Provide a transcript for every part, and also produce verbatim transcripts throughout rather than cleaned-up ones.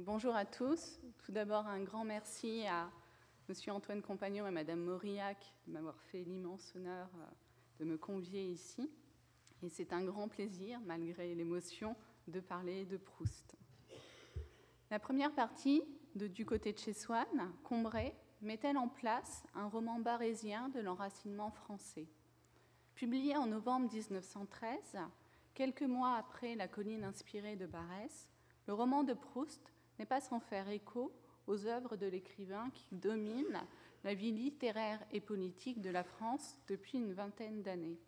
bonjour à tous. Tout d'abord, un grand merci à Monsieur Antoine Compagnon et Madame Mauriac de m'avoir fait l'immense honneur de me convier ici. Et c'est un grand plaisir, malgré l'émotion, de parler de Proust. La première partie de Du côté de chez Swann, Combray, met-elle en place un roman barrésien de l'enracinement français. Publié en novembre dix-neuf cent treize, quelques mois après La colline inspirée de Barrès, le roman de Proust n'est pas sans faire écho aux œuvres de l'écrivain qui domine la vie littéraire et politique de la France depuis une vingtaine d'années.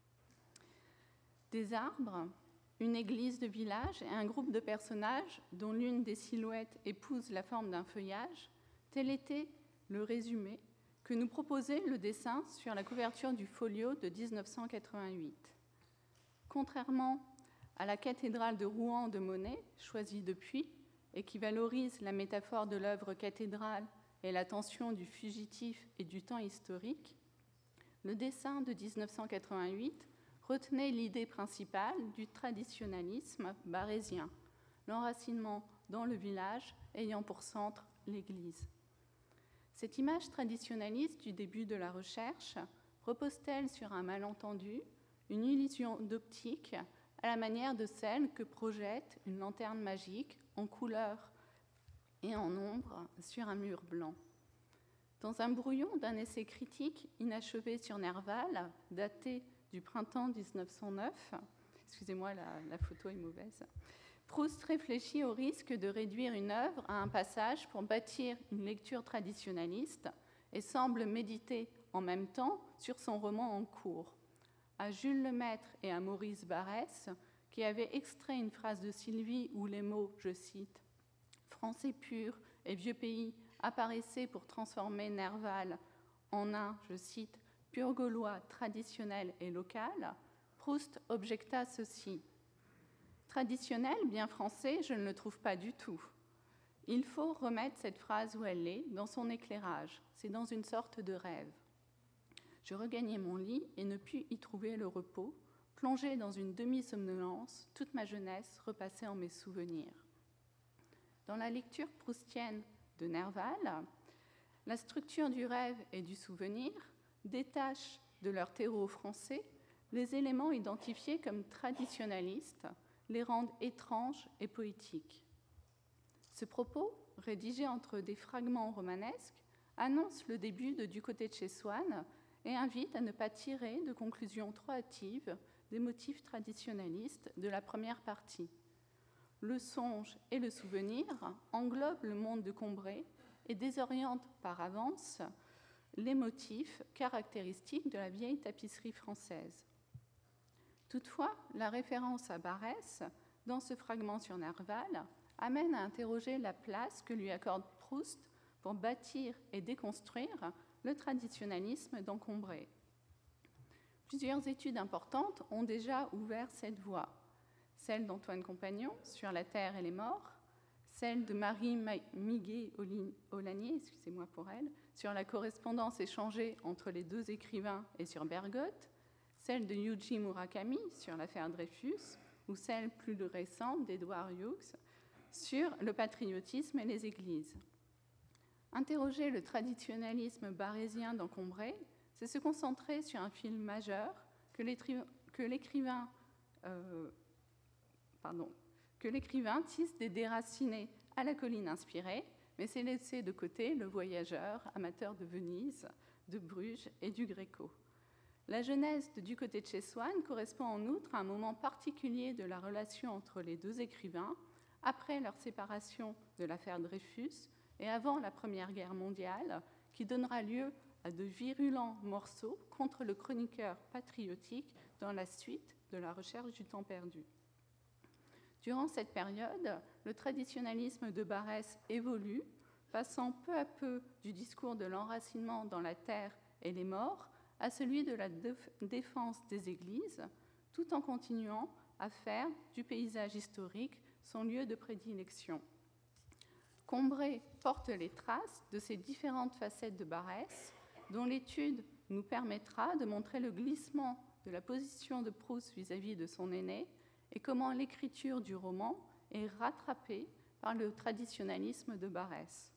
Des arbres, une église de village et un groupe de personnages dont l'une des silhouettes épouse la forme d'un feuillage, tel était le résumé que nous proposait le dessin sur la couverture du folio de dix-neuf cent quatre-vingt-huit. Contrairement à la cathédrale de Rouen de Monet, choisie depuis, et qui valorise la métaphore de l'œuvre cathédrale et la tension du fugitif et du temps historique, le dessin de dix-neuf cent quatre-vingt-huit retenait l'idée principale du traditionnalisme barrésien, l'enracinement dans le village ayant pour centre l'Église. Cette image traditionnaliste du début de la recherche repose-t-elle sur un malentendu, une illusion d'optique à la manière de celle que projette une lanterne magique en couleur et en ombre sur un mur blanc? Dans un brouillon d'un essai critique inachevé sur Nerval, daté du printemps dix-neuf cent neuf, excusez-moi, la, la photo est mauvaise, Proust réfléchit au risque de réduire une œuvre à un passage pour bâtir une lecture traditionnaliste et semble méditer en même temps sur son roman en cours. À Jules Lemaître et à Maurice Barrès, qui avaient extrait une phrase de Sylvie où les mots, je cite, « français pur et vieux pays » apparaissaient pour transformer Nerval en un, je cite, « pur gaulois traditionnel et local », Proust objecta ceci. « Traditionnel, bien français, je ne le trouve pas du tout. Il faut remettre cette phrase où elle est, dans son éclairage. C'est dans une sorte de rêve. Je regagnai mon lit et ne pus y trouver le repos, plongé dans une demi-somnolence, toute ma jeunesse repassait en mes souvenirs. » Dans la lecture proustienne de Nerval, la structure du rêve et du souvenir détache de leur terreau français les éléments identifiés comme traditionnalistes, les rendent étranges et poétiques. Ce propos, rédigé entre des fragments romanesques, annonce le début de Du côté de chez Swann et invite à ne pas tirer de conclusions trop hâtives des motifs traditionnalistes de la première partie. Le songe et le souvenir englobent le monde de Combray et désorientent par avance les motifs caractéristiques de la vieille tapisserie française. Toutefois, la référence à Barrès, dans ce fragment sur Nerval, amène à interroger la place que lui accorde Proust pour bâtir et déconstruire le traditionnalisme dans Combray. Plusieurs études importantes ont déjà ouvert cette voie. Celle d'Antoine Compagnon sur la terre et les morts, celle de Marie Miguet-Aulagnier, excusez-moi pour elle, sur la correspondance échangée entre les deux écrivains et sur Bergotte, celle de Yuji Murakami sur l'affaire Dreyfus, ou celle plus récente d'Edward Hughes sur le patriotisme et les églises. Interroger le traditionnalisme barrésien dans Combray, c'est se concentrer sur un film majeur que l'écrivain euh, pardon, que l'écrivain tisse des déracinés à La colline inspirée, mais c'est laisser de côté le voyageur, amateur de Venise, de Bruges et du Gréco. La genèse de Du côté de chez Swann correspond en outre à un moment particulier de la relation entre les deux écrivains, après leur séparation de l'affaire Dreyfus et avant la Première Guerre mondiale, qui donnera lieu à de virulents morceaux contre le chroniqueur patriotique dans la suite de la recherche du temps perdu. Durant cette période, le traditionnalisme de Barrès évolue, passant peu à peu du discours de l'enracinement dans la terre et les morts à celui de la défense des églises, tout en continuant à faire du paysage historique son lieu de prédilection. Combray porte les traces de ces différentes facettes de Barrès, dont l'étude nous permettra de montrer le glissement de la position de Proust vis-à-vis de son aîné et comment l'écriture du roman est rattrapée par le traditionnalisme de Barrès.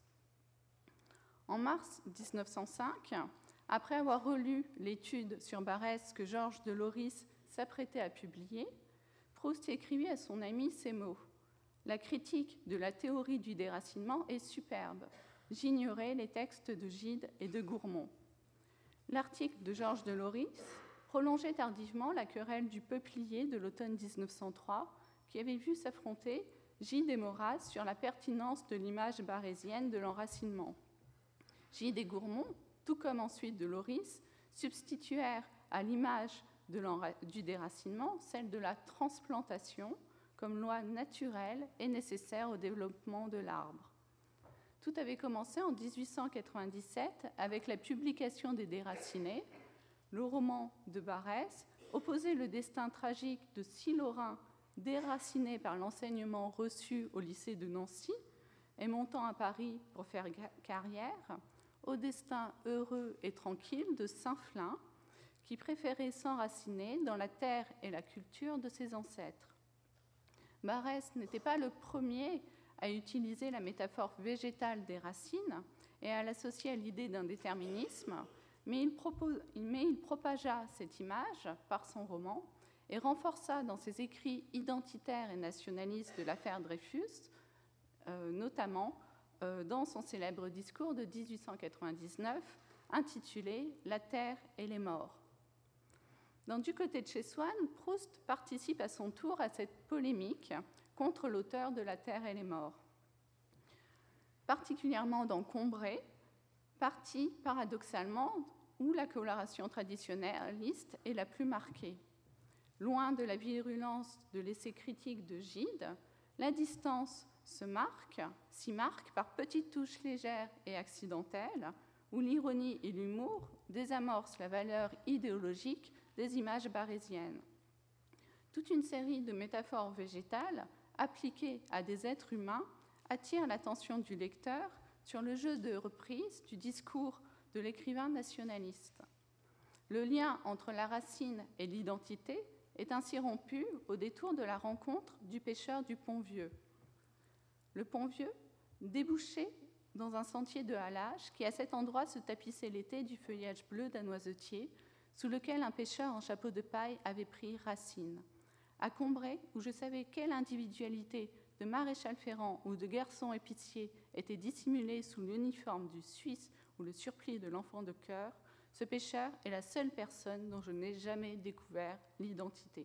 En mars mille neuf cent cinq, après avoir relu l'étude sur Barrès que Georges de Loris s'apprêtait à publier, Proust écrivit à son ami ces mots : « La critique de la théorie du déracinement est superbe. J'ignorais les textes de Gide et de Gourmont. » L'article de Georges de Loris prolongeait tardivement la querelle du peuplier de l'automne mille neuf cent trois, qui avait vu s'affronter Gide et Maurras sur la pertinence de l'image barrésienne de l'enracinement. Gide et Gourmont, tout comme ensuite de Loris, substituèrent à l'image de du déracinement celle de la transplantation comme loi naturelle et nécessaire au développement de l'arbre. Tout avait commencé en dix-huit cent quatre-vingt-dix-sept avec la publication des Déracinés. Le roman de Barrès opposait le destin tragique de six Lorrains déracinés par l'enseignement reçu au lycée de Nancy et montant à Paris pour faire carrière, au destin heureux et tranquille de Saint-Flin, qui préférait s'enraciner dans la terre et la culture de ses ancêtres. Barrès n'était pas le premier à utiliser la métaphore végétale des racines et à l'associer à l'idée d'un déterminisme, mais il, propose, mais il propagea cette image par son roman et renforça dans ses écrits identitaires et nationalistes de l'affaire Dreyfus, euh, notamment euh, dans son célèbre discours de dix-huit cent quatre-vingt-dix-neuf intitulé « La terre et les morts ». Dans Du côté de chez Swann, Proust participe à son tour à cette polémique contre l'auteur de La terre et les morts. Particulièrement dans Combray, partie paradoxalement où la coloration traditionnaliste est la plus marquée. Loin de la virulence de l'essai critique de Gide, la distance se marque, s'y marque par petites touches légères et accidentelles, où l'ironie et l'humour désamorcent la valeur idéologique des images barrésiennes. Toute une série de métaphores végétales appliquées à des êtres humains attire l'attention du lecteur sur le jeu de reprise du discours de l'écrivain nationaliste. Le lien entre la racine et l'identité est ainsi rompu au détour de la rencontre du pêcheur du Pont-Vieux. Le Pont-Vieux, débouché dans un sentier de halage qui à cet endroit se tapissait l'été du feuillage bleu d'un noisetier sous lequel un pêcheur en chapeau de paille avait pris racine. À Combray, où je savais quelle individualité de maréchal Ferrand ou de garçon épicier était dissimulée sous l'uniforme du Suisse ou le surplis de l'enfant de chœur, ce pêcheur est la seule personne dont je n'ai jamais découvert l'identité.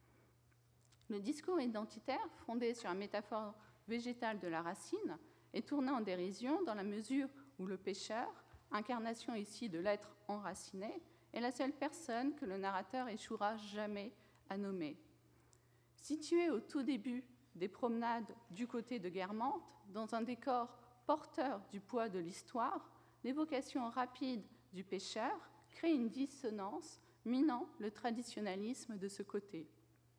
Le discours identitaire, fondé sur la métaphore végétale de la racine, est tourné en dérision dans la mesure où le pêcheur, incarnation ici de l'être enraciné, est la seule personne que le narrateur échouera jamais à nommer. Situé au tout début des promenades du côté de Guermantes, dans un décor porteur du poids de l'histoire, l'évocation rapide du pêcheur crée une dissonance minant le traditionnalisme de ce côté.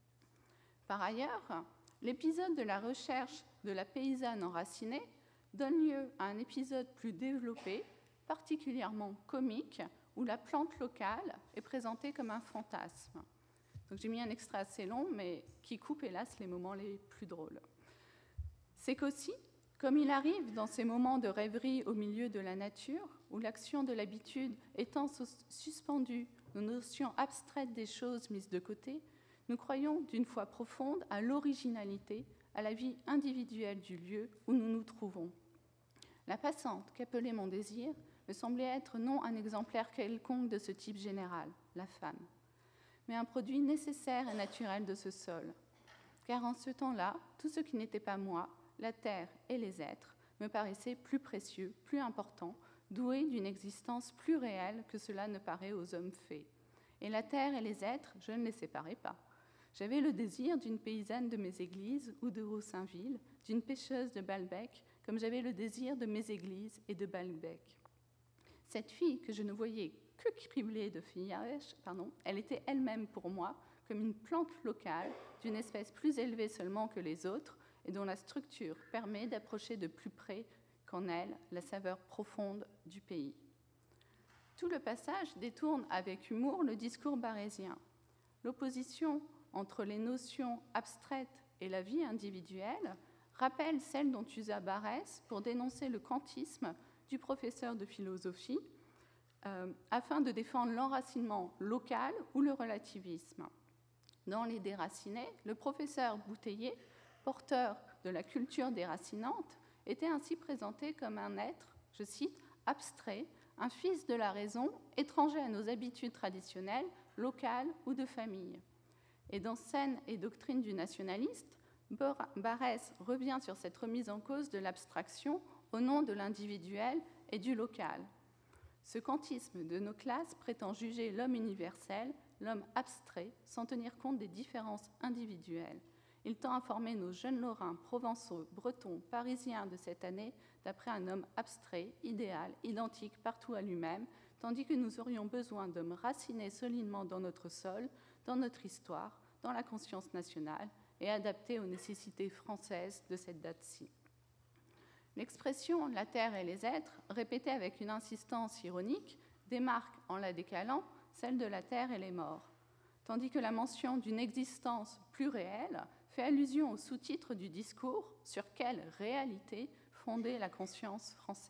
Par ailleurs, l'épisode de la recherche de la paysanne enracinée donne lieu à un épisode plus développé, particulièrement comique, où la plante locale est présentée comme un fantasme. Donc, j'ai mis un extrait assez long, mais qui coupe, hélas, les moments les plus drôles. C'est qu'aussi, comme il arrive dans ces moments de rêverie au milieu de la nature, où l'action de l'habitude étant suspendue aux notions abstraites des choses mises de côté, nous croyons d'une foi profonde à l'originalité, à la vie individuelle du lieu où nous nous trouvons. La passante qu'appelait mon désir me semblait être non un exemplaire quelconque de ce type général, la femme, mais un produit nécessaire et naturel de ce sol. Car en ce temps-là, tout ce qui n'était pas moi, la terre et les êtres, me paraissait plus précieux, plus important, doué d'une existence plus réelle que cela ne paraît aux hommes faits. Et la terre et les êtres, je ne les séparais pas. J'avais le désir d'une paysanne de mes églises ou de Roussainville, d'une pêcheuse de Balbec, comme j'avais le désir de mes églises et de Balbec. Cette fille que je ne voyais que criblée de feuillage, pardon, elle était elle-même pour moi comme une plante locale d'une espèce plus élevée seulement que les autres et dont la structure permet d'approcher de plus près qu'en elle la saveur profonde du pays. Tout le passage détourne avec humour le discours barrésien. L'opposition entre les notions abstraites et la vie individuelle rappelle celle dont usa Barrès pour dénoncer le kantisme du professeur de philosophie euh, afin de défendre l'enracinement local ou le relativisme. Dans Les Déracinés, le professeur Bouteiller, porteur de la culture déracinante, était ainsi présenté comme un être, je cite, abstrait, un fils de la raison, étranger à nos habitudes traditionnelles, locales ou de famille. Et dans Scène et doctrine du nationaliste, Barrès revient sur cette remise en cause de l'abstraction au nom de l'individuel et du local. Ce kantisme de nos classes prétend juger l'homme universel, l'homme abstrait, sans tenir compte des différences individuelles. Il tend à former nos jeunes Lorrains, Provençaux, Bretons, Parisiens de cette année d'après un homme abstrait, idéal, identique partout à lui-même, tandis que nous aurions besoin d'hommes racinés solidement dans notre sol, dans notre histoire, dans la conscience nationale et adaptés aux nécessités françaises de cette date-ci. L'expression « la terre et les êtres », répétée avec une insistance ironique, démarque, en la décalant, celle de la terre et les morts, tandis que la mention d'une existence plus réelle fait allusion au sous-titre du discours « Sur quelle réalité fonder la conscience française ?»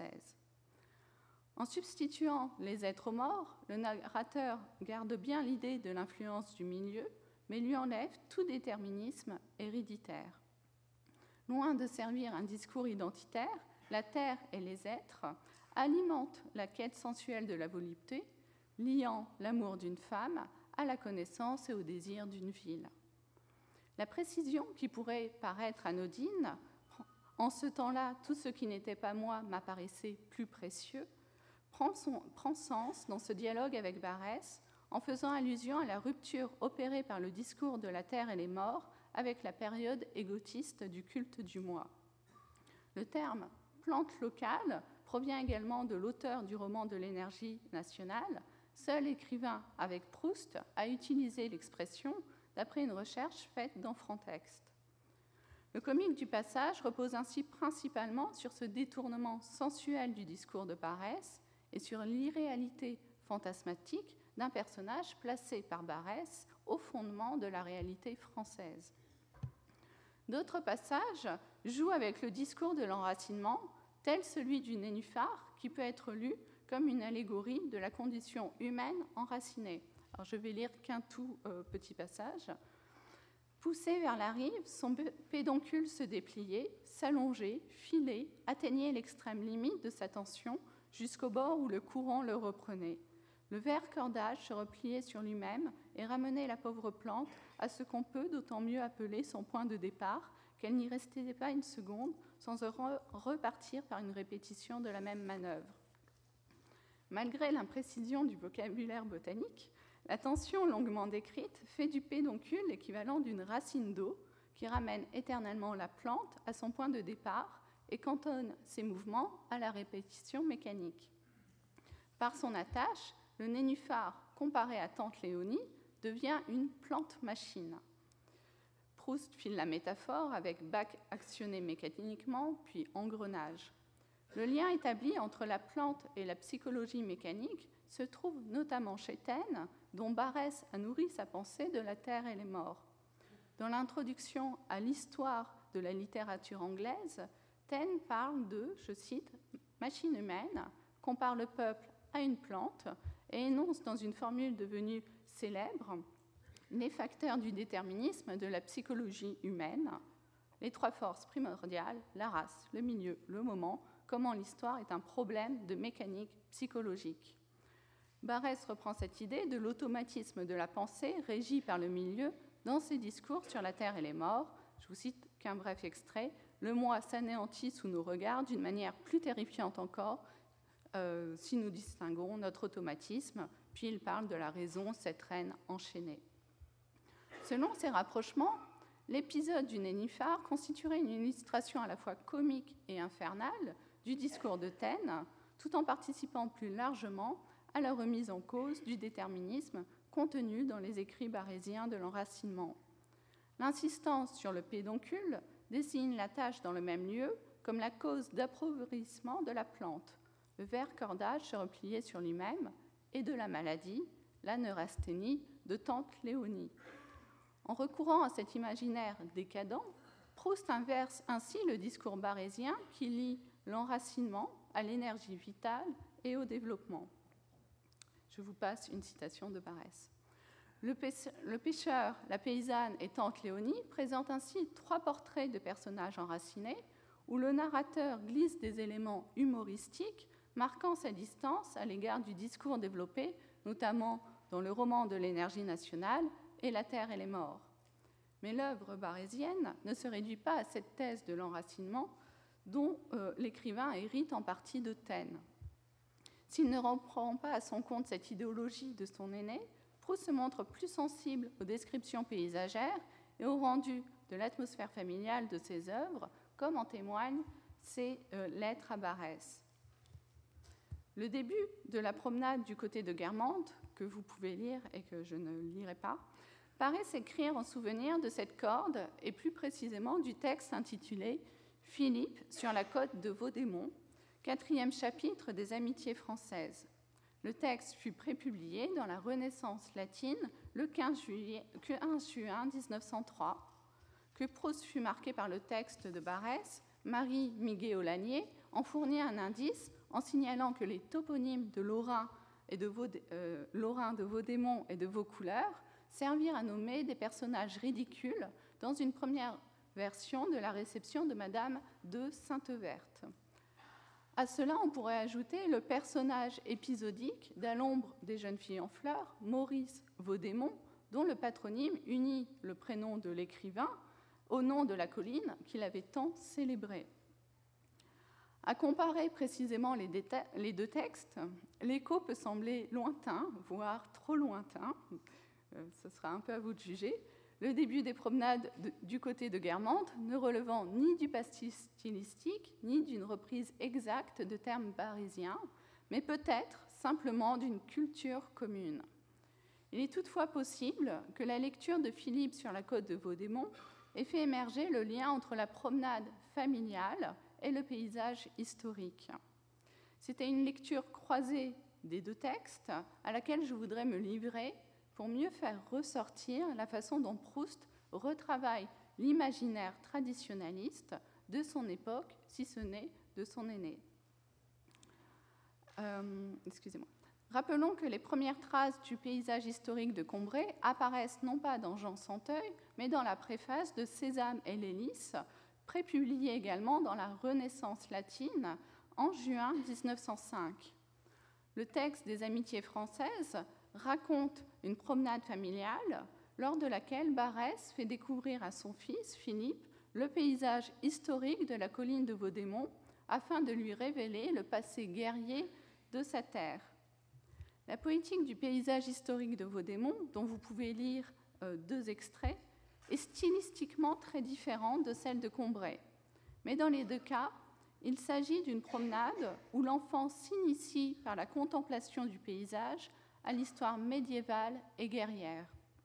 En substituant les êtres morts, le narrateur garde bien l'idée de l'influence du milieu, mais lui enlève tout déterminisme héréditaire. Loin de servir un discours identitaire, la terre et les êtres alimentent la quête sensuelle de la volupté, liant l'amour d'une femme à la connaissance et au désir d'une ville. La précision qui pourrait paraître anodine, en ce temps-là, tout ce qui n'était pas moi m'apparaissait plus précieux, prend, son, prend sens dans ce dialogue avec Barrès en faisant allusion à la rupture opérée par le discours de la terre et les morts avec la période égotiste du culte du moi. Le terme « plante locale » provient également de l'auteur du roman de l'énergie nationale, seul écrivain avec Proust a utilisé l'expression d'après une recherche faite dans Frontext. Le comique du passage repose ainsi principalement sur ce détournement sensuel du discours de Barrès et sur l'irréalité fantasmatique d'un personnage placé par Barrès au fondement de la réalité française. D'autres passages jouent avec le discours de l'enracinement, tel celui du nénuphar, qui peut être lu comme une allégorie de la condition humaine enracinée. Alors, je vais lire qu'un tout euh, petit passage. Poussé vers la rive, son pédoncule se dépliait, s'allongeait, filait, atteignait l'extrême limite de sa tension jusqu'au bord où le courant le reprenait. Le vert cordage se repliait sur lui-même et ramenait la pauvre plante à ce qu'on peut d'autant mieux appeler son point de départ qu'elle n'y restait pas une seconde sans re- repartir par une répétition de la même manœuvre. Malgré l'imprécision du vocabulaire botanique, la tension longuement décrite fait du pédoncule l'équivalent d'une racine d'eau qui ramène éternellement la plante à son point de départ et cantonne ses mouvements à la répétition mécanique. Par son attache, le nénuphar, comparé à Tante Léonie, devient une plante-machine. Proust file la métaphore avec bac actionné mécaniquement, puis engrenage. Le lien établi entre la plante et la psychologie mécanique se trouve notamment chez Taine, dont Barrès a nourri sa pensée de la terre et les morts. Dans l'introduction à l'histoire de la littérature anglaise, Taine parle de, je cite, « machine humaine », compare le peuple à une plante et énonce dans une formule devenue célèbre les facteurs du déterminisme de la psychologie humaine, les trois forces primordiales, la race, le milieu, le moment, comment l'histoire est un problème de mécanique psychologique. Barrès reprend cette idée de l'automatisme de la pensée régie par le milieu dans ses discours sur la terre et les morts. Je vous cite qu'un bref extrait. « Le moi s'anéantit sous nos regards d'une manière plus terrifiante encore euh, si nous distinguons notre automatisme. » Puis il parle de la raison, cette reine enchaînée. Selon ces rapprochements, l'épisode du nénuphar constituerait une illustration à la fois comique et infernale du discours de Taine, tout en participant plus largement à la remise en cause du déterminisme contenu dans les écrits barésiens de l'enracinement. L'insistance sur le pédoncule désigne la tâche dans le même lieu comme la cause d'appauvrissement de la plante. Le vert cordage se repliait sur lui-même et de la maladie, la neurasthénie de Tante Léonie. En recourant à cet imaginaire décadent, Proust inverse ainsi le discours barésien qui lie l'enracinement à l'énergie vitale et au développement. Je vous passe une citation de Barrès. Le pêcheur, la paysanne et Tante Léonie présentent ainsi trois portraits de personnages enracinés où le narrateur glisse des éléments humoristiques marquant sa distance à l'égard du discours développé, notamment dans le roman de l'énergie nationale et La Terre et les morts. Mais l'œuvre barésienne ne se réduit pas à cette thèse de l'enracinement dont euh, l'écrivain hérite en partie de Taine. S'il ne reprend pas à son compte cette idéologie de son aîné, Proust se montre plus sensible aux descriptions paysagères et au rendu de l'atmosphère familiale de ses œuvres, comme en témoignent ses euh, lettres à Barrès. Le début de la promenade du côté de Guermantes, que vous pouvez lire et que je ne lirai pas, paraît s'écrire en souvenir de cette corde et plus précisément du texte intitulé « Philippe sur la côte de Vaudémont », quatrième chapitre des Amitiés françaises. Le texte fut prépublié dans la Renaissance latine le quinze juin mille neuf cent trois. Que Proust fut marqué par le texte de Barrès, Marie Miguet-Aulagnier en fournit un indice en signalant que les toponymes de Lorrain, et de, Vaud... euh, Lorrain de Vaudémont et de Vaucouleurs servirent à nommer des personnages ridicules dans une première version de la réception de Madame de Sainte-Verte. À cela, on pourrait ajouter le personnage épisodique d'À l'ombre des jeunes filles en fleurs, Maurice Vaudémont, dont le patronyme unit le prénom de l'écrivain au nom de la colline qu'il avait tant célébrée. À comparer précisément les, déta- les deux textes, l'écho peut sembler lointain, voire trop lointain. Euh, ce sera un peu à vous de juger. Le début des promenades de, du côté de Guermantes ne relevant ni du pastiche stylistique, ni d'une reprise exacte de termes parisien, mais peut-être simplement d'une culture commune. Il est toutefois possible que la lecture de Philippe sur la côte de Vaudémont ait fait émerger le lien entre la promenade familiale et le paysage historique. C'était une lecture croisée des deux textes à laquelle je voudrais me livrer pour mieux faire ressortir la façon dont Proust retravaille l'imaginaire traditionnaliste de son époque, si ce n'est de son aîné. Euh, excusez-moi. Rappelons que les premières traces du paysage historique de Combray apparaissent non pas dans Jean Santeuil, mais dans la préface de Sésame et l'Hélice, prépubliée également dans la Renaissance latine en juin mille neuf cent cinq. Le texte des Amitiés françaises raconte une promenade familiale lors de laquelle Barrès fait découvrir à son fils, Philippe, le paysage historique de la colline de Vaudémont afin de lui révéler le passé guerrier de sa terre. La poétique du paysage historique de Vaudémont, dont vous pouvez lire euh, deux extraits, est stylistiquement très différente de celle de Combray. Mais dans les deux cas, il s'agit d'une promenade où l'enfant s'initie par la contemplation du paysage à l'histoire médiévale et guerrière.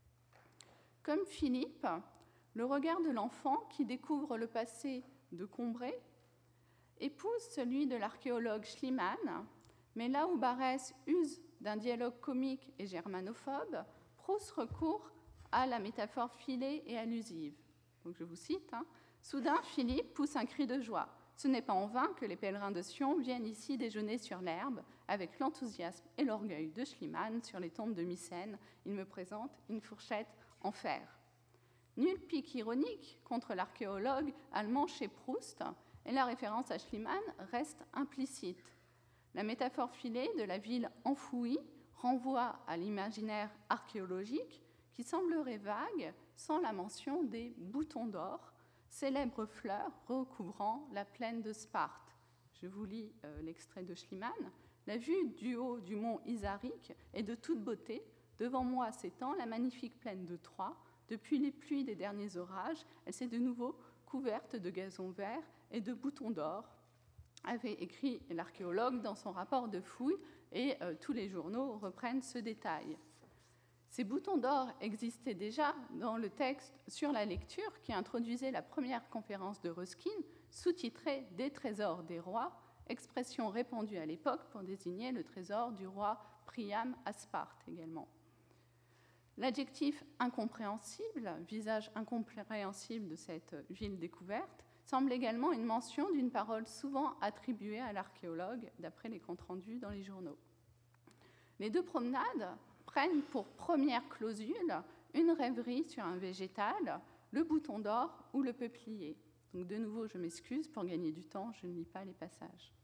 Comme Philippe, le regard de l'enfant qui découvre le passé de Combray épouse celui de l'archéologue Schliemann, mais là où Barrès use d'un dialogue comique et germanophobe, Proust recourt à la métaphore filée et allusive. Donc je vous cite, hein, « Soudain, Philippe pousse un cri de joie. Ce n'est pas en vain que les pèlerins de Sion viennent ici déjeuner sur l'herbe, avec l'enthousiasme et l'orgueil de Schliemann sur les tombes de Mycène. Il me présente une fourchette en fer. » Nul pic ironique contre l'archéologue allemand chez Proust, et la référence à Schliemann reste implicite. La métaphore filée de la ville enfouie renvoie à l'imaginaire archéologique qui semblerait vague sans la mention des boutons d'or, célèbres fleurs recouvrant la plaine de Sparte. Je vous lis euh, l'extrait de Schliemann. « La vue du haut du mont Isaric est de toute beauté. Devant moi s'étend la magnifique plaine de Troie. Depuis les pluies des derniers orages, elle s'est de nouveau couverte de gazon vert et de boutons d'or, » avait écrit l'archéologue dans son rapport de fouille, et euh, tous les journaux reprennent ce détail. Ces boutons d'or existaient déjà dans le texte sur la lecture qui introduisait la première conférence de Ruskin, sous-titrée « Des trésors des rois », expression répandue à l'époque pour désigner le trésor du roi Priam à Sparte également. L'adjectif incompréhensible, visage incompréhensible de cette ville découverte, semble également une mention d'une parole souvent attribuée à l'archéologue, d'après les comptes rendus dans les journaux. Les deux promenades prennent pour première clausule une rêverie sur un végétal, le bouton d'or ou le peuplier. Donc de nouveau, je m'excuse, pour gagner du temps, je ne lis pas les passages.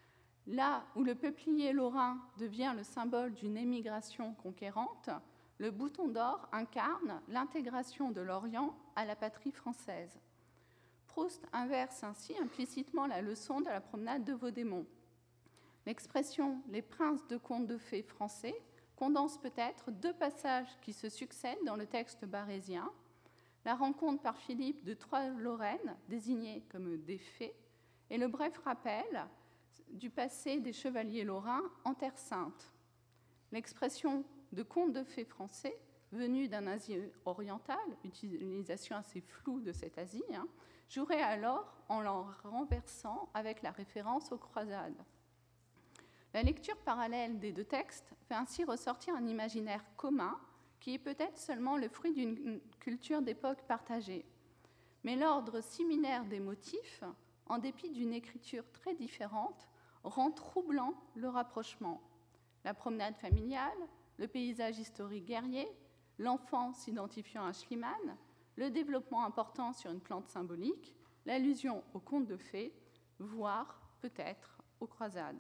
Là où le peuplier lorrain devient le symbole d'une émigration conquérante, le bouton d'or incarne l'intégration de l'Orient à la patrie française. Proust inverse ainsi implicitement la leçon de la promenade de Vaudémont. L'expression « les princes de contes de fées français » condense peut-être deux passages qui se succèdent dans le texte barésien, la rencontre par Philippe de trois Lorraines, désignées comme des fées, et le bref rappel du passé des chevaliers lorrains en Terre Sainte. L'expression de contes de fées français, venue d'un Asie orientale, utilisation assez floue de cette Asie, hein, jouerait alors en l'en renversant avec la référence aux croisades. La lecture parallèle des deux textes fait ainsi ressortir un imaginaire commun qui est peut-être seulement le fruit d'une culture d'époque partagée. Mais l'ordre similaire des motifs, en dépit d'une écriture très différente, rend troublant le rapprochement. La promenade familiale, le paysage historique guerrier, l'enfant s'identifiant à Schliemann, le développement important sur une plante symbolique, l'allusion aux contes de fées, voire peut-être aux croisades.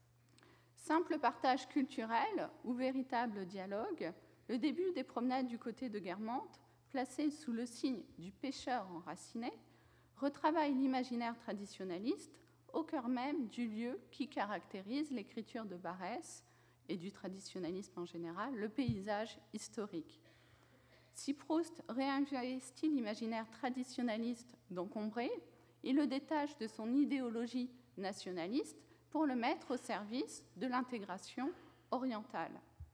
Simple partage culturel ou véritable dialogue, le début des promenades du côté de Guermantes, placé sous le signe du pêcheur enraciné, retravaille l'imaginaire traditionnaliste au cœur même du lieu qui caractérise l'écriture de Barrès et du traditionnalisme en général, le paysage historique. Si Proust réinvestit l'imaginaire traditionnaliste d'Encombré, il le détache de son idéologie nationaliste pour le mettre au service de l'intégration orientale.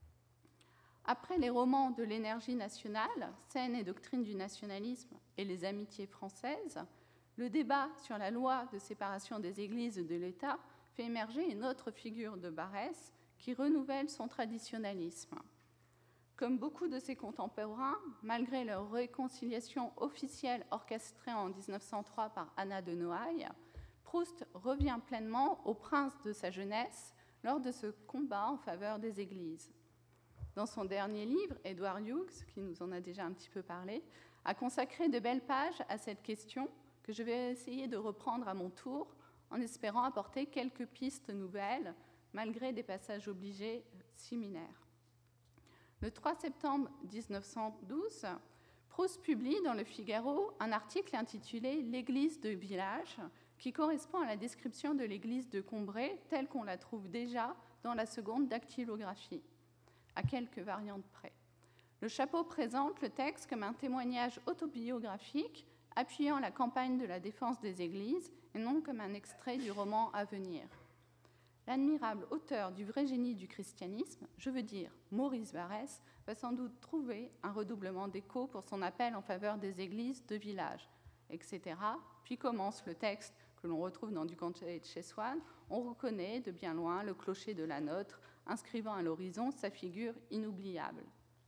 Après les romans de l'énergie nationale, scènes et doctrines du nationalisme et les amitiés françaises, le débat sur la loi de séparation des églises et de l'État fait émerger une autre figure de Barrès qui renouvelle son traditionnalisme. Comme beaucoup de ses contemporains, malgré leur réconciliation officielle orchestrée en dix-neuf cent trois par Anna de Noailles, Proust revient pleinement au prince de sa jeunesse lors de ce combat en faveur des églises. Dans son dernier livre, Edward Hughes, qui nous en a déjà un petit peu parlé, a consacré de belles pages à cette question que je vais essayer de reprendre à mon tour en espérant apporter quelques pistes nouvelles malgré des passages obligés similaires. Le trois septembre dix-neuf cent douze, Proust publie dans Le Figaro un article intitulé « L'église de village » qui correspond à la description de l'église de Combray telle qu'on la trouve déjà dans la seconde dactylographie, à quelques variantes près. Le chapeau présente le texte comme un témoignage autobiographique appuyant la campagne de la défense des églises et non comme un extrait du roman à venir. L'admirable auteur du vrai génie du christianisme, je veux dire Maurice Barrès, va sans doute trouver un redoublement d'écho pour son appel en faveur des églises de village, et cetera. Puis commence le texte que l'on retrouve dans Du Cantet de chez Swann. On reconnaît de bien loin le clocher de la Nôtre, inscrivant à l'horizon sa figure inoubliable.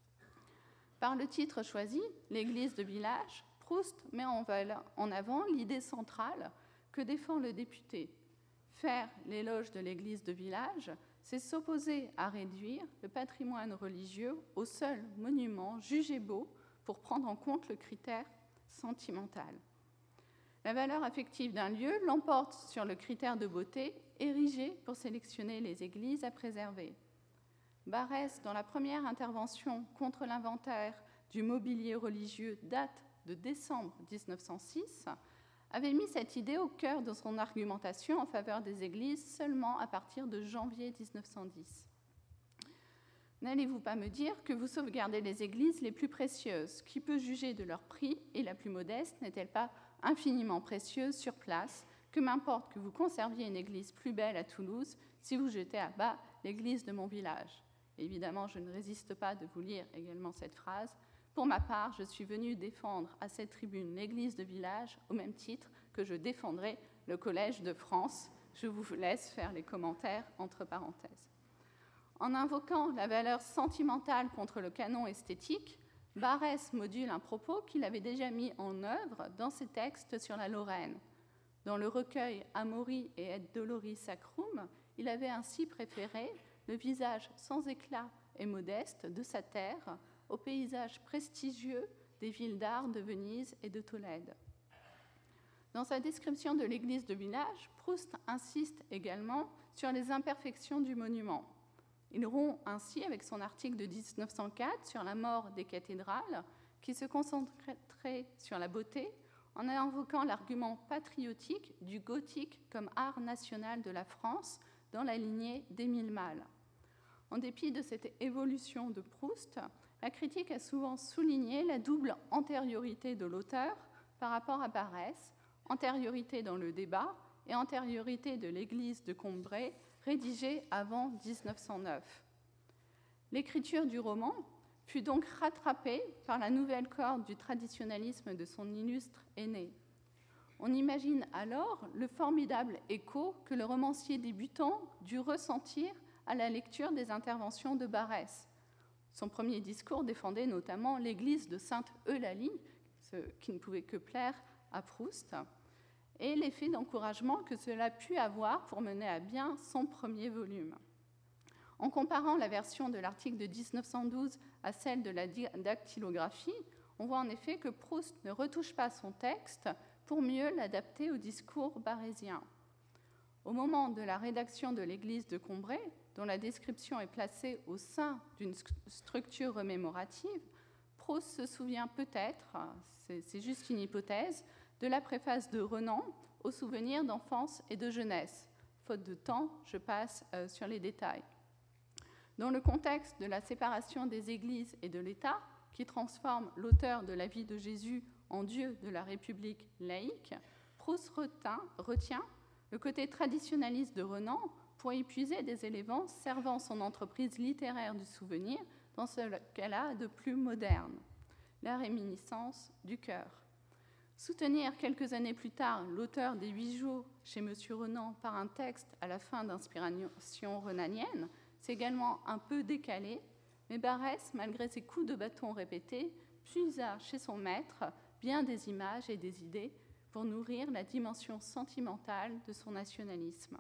Par le titre choisi, l'église de village, Proust met en avant l'idée centrale que défend le député. Faire l'éloge de l'église de village, c'est s'opposer à réduire le patrimoine religieux au seul monument jugé beau pour prendre en compte le critère sentimental. La valeur affective d'un lieu l'emporte sur le critère de beauté érigé pour sélectionner les églises à préserver. Barrès, dans la première intervention contre l'inventaire du mobilier religieux, date de décembre dix-neuf cent six, avait mis cette idée au cœur de son argumentation en faveur des églises seulement à partir de janvier dix-neuf cent dix. N'allez-vous pas me dire que vous sauvegardez les églises les plus précieuses? Qui peut juger de leur prix? Et la plus modeste n'est-elle pas infiniment précieuse sur place? Que m'importe que vous conserviez une église plus belle à Toulouse si vous jetez à bas l'église de mon village? Évidemment, je ne résiste pas de vous lire également cette phrase. Pour ma part, je suis venue défendre à cette tribune l'église de village au même titre que je défendrai le Collège de France. Je vous laisse faire les commentaires entre parenthèses. En invoquant la valeur sentimentale contre le canon esthétique, Barrès module un propos qu'il avait déjà mis en œuvre dans ses textes sur la Lorraine. Dans le recueil Amori et et Doloris Sacrum, il avait ainsi préféré le visage sans éclat et modeste de sa terre au paysage prestigieux des villes d'art de Venise et de Tolède. Dans sa description de l'église de village, Proust insiste également sur les imperfections du monument. Il rompt ainsi avec son article de mille neuf cent quatre sur la mort des cathédrales, qui se concentrait sur la beauté, en invoquant l'argument patriotique du gothique comme art national de la France dans la lignée d'Émile Malle. En dépit de cette évolution de Proust, la critique a souvent souligné la double antériorité de l'auteur par rapport à Barrès, antériorité dans le débat et antériorité de l'église de Combray, rédigée avant mille neuf cent neuf. L'écriture du roman fut donc rattrapée par la nouvelle corde du traditionnalisme de son illustre aîné. On imagine alors le formidable écho que le romancier débutant dut ressentir à la lecture des interventions de Barrès. Son premier discours défendait notamment l'église de Sainte-Eulalie, ce qui ne pouvait que plaire à Proust, et l'effet d'encouragement que cela put avoir pour mener à bien son premier volume. En comparant la version de l'article de mille neuf cent douze à celle de la dactylographie, on voit en effet que Proust ne retouche pas son texte pour mieux l'adapter au discours barrésien. Au moment de la rédaction de l'église de Combray, dont la description est placée au sein d'une structure remémorative, Proust se souvient peut-être, c'est juste une hypothèse, de la préface de Renan aux souvenirs d'enfance et de jeunesse. Faute de temps, je passe euh, sur les détails. Dans le contexte de la séparation des églises et de l'État, qui transforme l'auteur de la vie de Jésus en Dieu de la République laïque, Proust retint, retient le côté traditionnaliste de Renan pour épuiser des éléments servant son entreprise littéraire du souvenir dans ce qu'elle a de plus moderne, la réminiscence du cœur. Soutenir quelques années plus tard l'auteur des Huit jours chez M. Renan par un texte à la fin d'inspiration renanienne, c'est également un peu décalé, mais Barrès, malgré ses coups de bâton répétés, puisa chez son maître bien des images et des idées pour nourrir la dimension sentimentale de son nationalisme.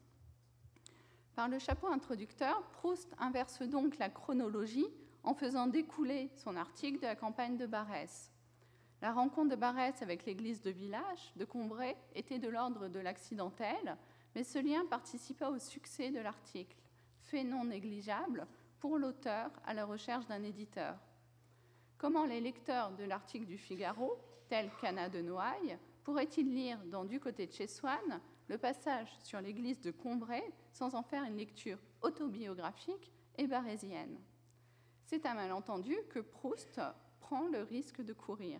Par le chapeau introducteur, Proust inverse donc la chronologie en faisant découler son article de la campagne de Barrès. La rencontre de Barrès avec l'église de village de Combray était de l'ordre de l'accidentel, mais ce lien participa au succès de l'article, fait non négligeable pour l'auteur à la recherche d'un éditeur. Comment les lecteurs de l'article du Figaro, tel qu'Anna de Noailles, pourraient-ils lire dans Du côté de chez Swann le passage sur l'église de Combray sans en faire une lecture autobiographique et barrésienne? C'est un malentendu que Proust prend le risque de courir.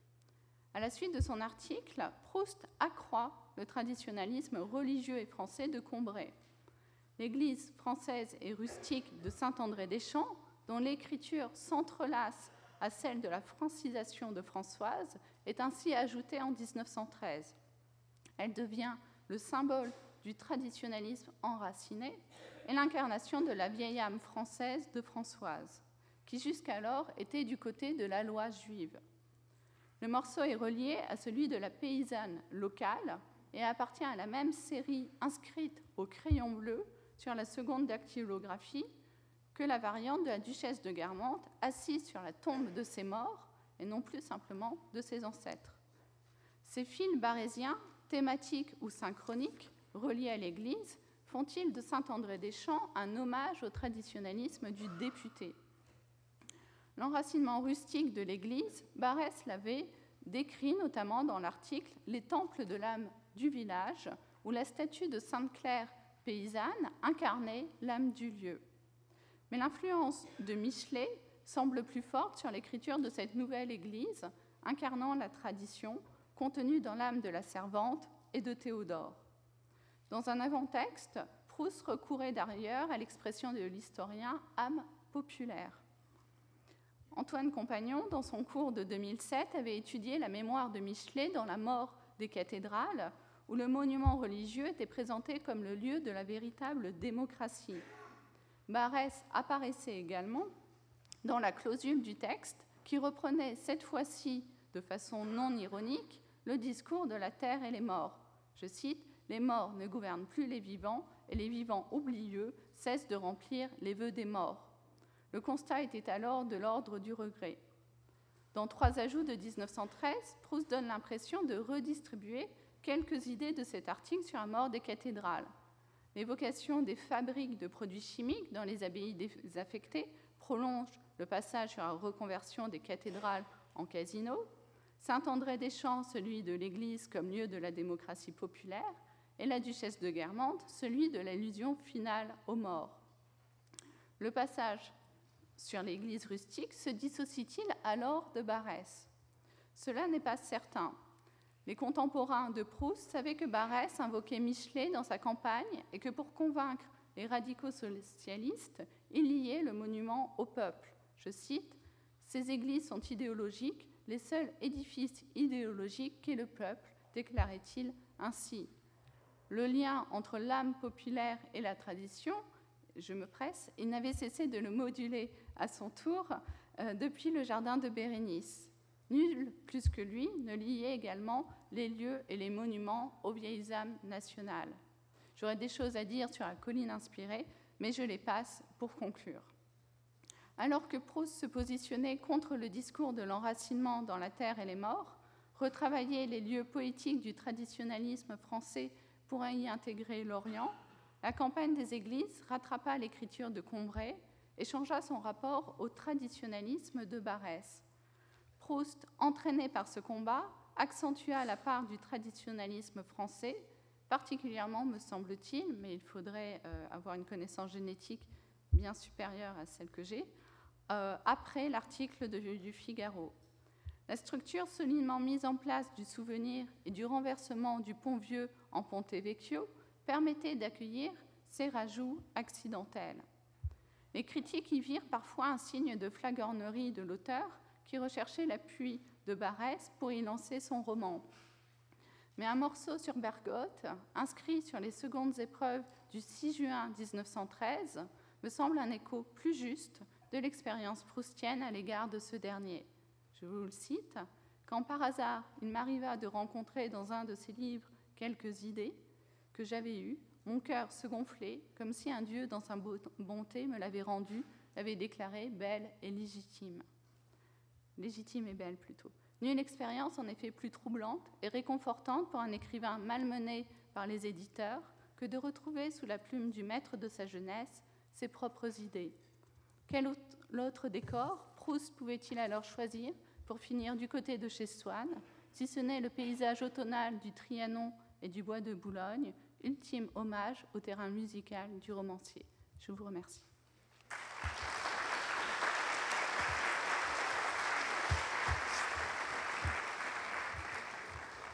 À la suite de son article, Proust accroît le traditionnalisme religieux et français de Combray. L'église française et rustique de Saint-André-des-Champs, dont l'écriture s'entrelace à celle de la francisation de Françoise, est ainsi ajoutée en mille neuf cent treize. Elle devient le symbole du traditionnalisme enraciné et l'incarnation de la vieille âme française de Françoise, qui jusqu'alors était du côté de la loi juive. Le morceau est relié à celui de la paysanne locale et appartient à la même série inscrite au crayon bleu sur la seconde dactylographie que la variante de la duchesse de Guermantes assise sur la tombe de ses morts et non plus simplement de ses ancêtres. Ces fils barrésiens, thématiques ou synchroniques, reliés à l'Église, font-ils de Saint-André-des-Champs un hommage au traditionnalisme du député? L'enracinement rustique de l'Église, Barrès l'avait décrit notamment dans l'article « Les temples de l'âme du village » où la statue de Sainte-Claire paysanne incarnait l'âme du lieu. Mais l'influence de Michelet semble plus forte sur l'écriture de cette nouvelle Église, incarnant la tradition contenue dans l'âme de la servante et de Théodore. Dans un avant-texte, Proust recourait d'ailleurs à l'expression de l'historien « âme populaire ». Antoine Compagnon, dans son cours de deux mille sept, avait étudié la mémoire de Michelet dans La mort des cathédrales, où le monument religieux était présenté comme le lieu de la véritable démocratie. Barrès apparaissait également dans la clausule du texte qui reprenait cette fois-ci, de façon non ironique, le discours de la terre et les morts. Je cite, « Les morts ne gouvernent plus les vivants, et les vivants oublieux cessent de remplir les vœux des morts. » Le constat était alors de l'ordre du regret. Dans Trois ajouts de mille neuf cent treize, Proust donne l'impression de redistribuer quelques idées de cet article sur la mort des cathédrales. L'évocation des fabriques de produits chimiques dans les abbayes désaffectées prolonge le passage sur la reconversion des cathédrales en casinos. Saint-André-des-Champs, celui de l'Église comme lieu de la démocratie populaire, et la duchesse de Guermantes, celui de l'allusion finale aux morts. Le passage sur l'Église rustique se dissocie-t-il alors de Barrès? Cela n'est pas certain. Les contemporains de Proust savaient que Barrès invoquait Michelet dans sa campagne et que pour convaincre les radicaux socialistes, il liait le monument au peuple. Je cite, « Ces églises sont idéologiques, les seuls édifices idéologiques qu'est le peuple, déclarait-il ainsi. Le lien entre l'âme populaire et la tradition, je me presse, il n'avait cessé de le moduler à son tour euh, depuis le jardin de Bérénice. Nul plus que lui ne liait également les lieux et les monuments aux vieilles âmes nationales. » J'aurais des choses à dire sur la colline inspirée, mais je les passe pour conclure. Alors que Proust se positionnait contre le discours de l'enracinement dans la terre et les morts, retravaillait les lieux poétiques du traditionnalisme français pour y intégrer l'Orient, la campagne des églises rattrapa l'écriture de Combray et changea son rapport au traditionnalisme de Barrès. Proust, entraîné par ce combat, accentua la part du traditionnalisme français, particulièrement, me semble-t-il, mais il faudrait euh, avoir une connaissance génétique bien supérieure à celle que j'ai, euh, après l'article de, du Figaro. La structure solidement mise en place du souvenir et du renversement du pont Vieux en Ponte Vecchio permettait d'accueillir ces rajouts accidentels. Les critiques y virent parfois un signe de flagornerie de l'auteur qui recherchait l'appui de Barrès pour y lancer son roman. Mais un morceau sur Bergotte, inscrit sur les secondes épreuves du six juin mille neuf cent treize, me semble un écho plus juste de l'expérience proustienne à l'égard de ce dernier. Je vous le cite, « Quand par hasard il m'arriva de rencontrer dans un de ses livres quelques idées que j'avais eues, mon cœur se gonflait comme si un dieu dans sa bonté me l'avait rendue, l'avait déclarée belle et légitime. » Légitime et belle plutôt. Nulle expérience en effet plus troublante et réconfortante pour un écrivain malmené par les éditeurs que de retrouver sous la plume du maître de sa jeunesse ses propres idées. Quel autre décor Proust pouvait-il alors choisir pour finir du côté de chez Swann, si ce n'est le paysage automnal du Trianon et du bois de Boulogne, ultime hommage au terrain musical du romancier. Je vous remercie.